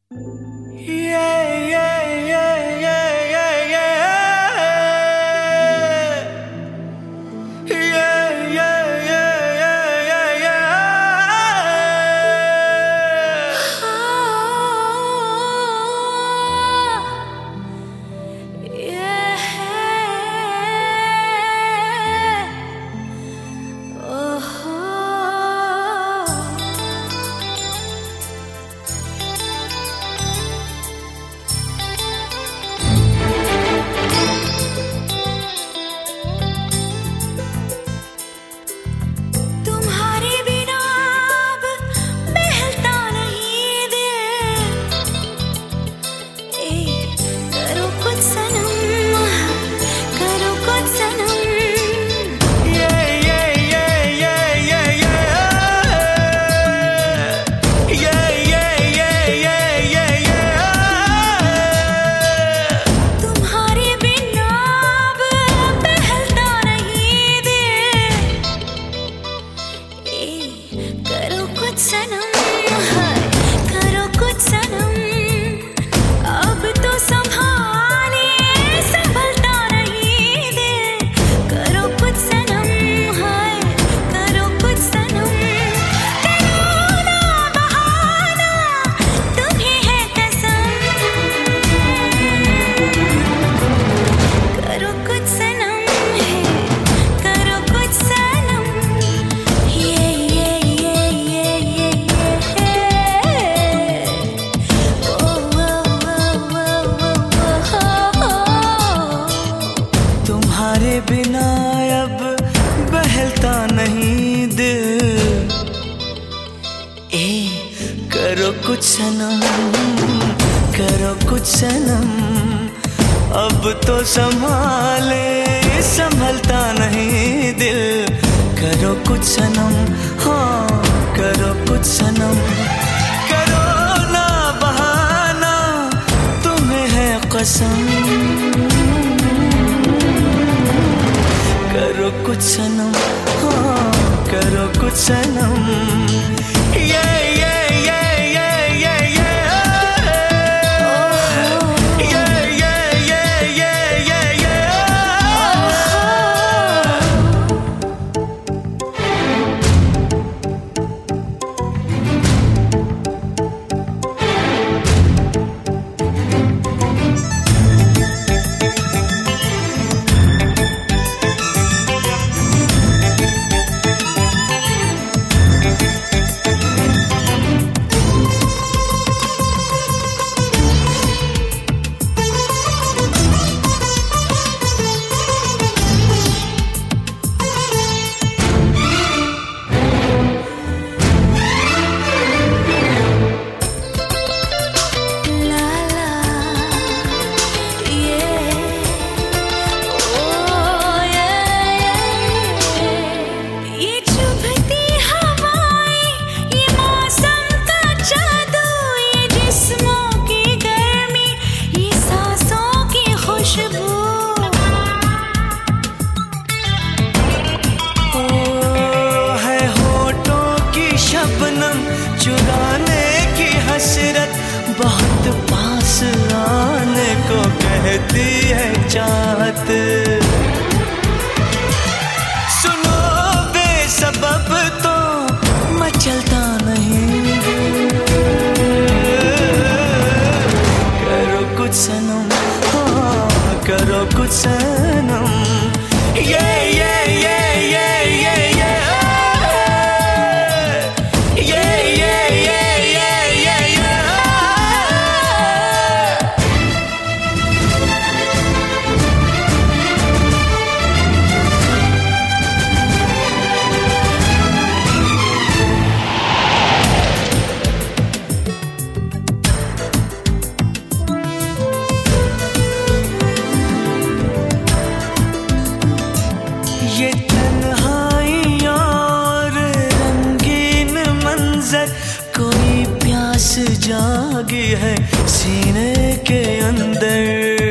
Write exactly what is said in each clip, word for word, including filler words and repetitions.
बिना अब बहलता नहीं दिल। ए करो कुछ सनम, करो कुछ सनम, अब तो संभाले संभलता नहीं दिल। करो कुछ सनम, हाँ करो कुछ सनम, करो ना बहाना, तुम्हें है कसम। करो कुछ सनम, हाँ करो कुछ सनम, ये ये ये ये ये ये ये ये ये ये ये चुराने की हसरत, बहुत पास आने को कहती है चाहत। सुनो बेसबब तो मचलता नहीं, करो कुछ सनम, हाँ करो कुछ सनम, ये ये ये ये ये ये ये तन्हाई और रंगीन मंजर, कोई प्यास जागी है सीने के अंदर।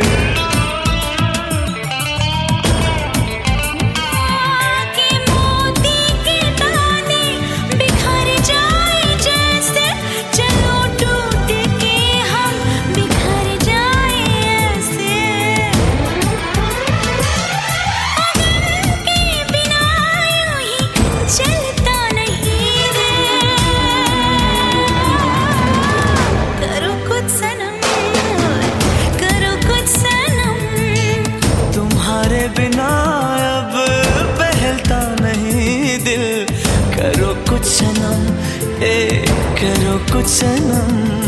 कुछ सनम।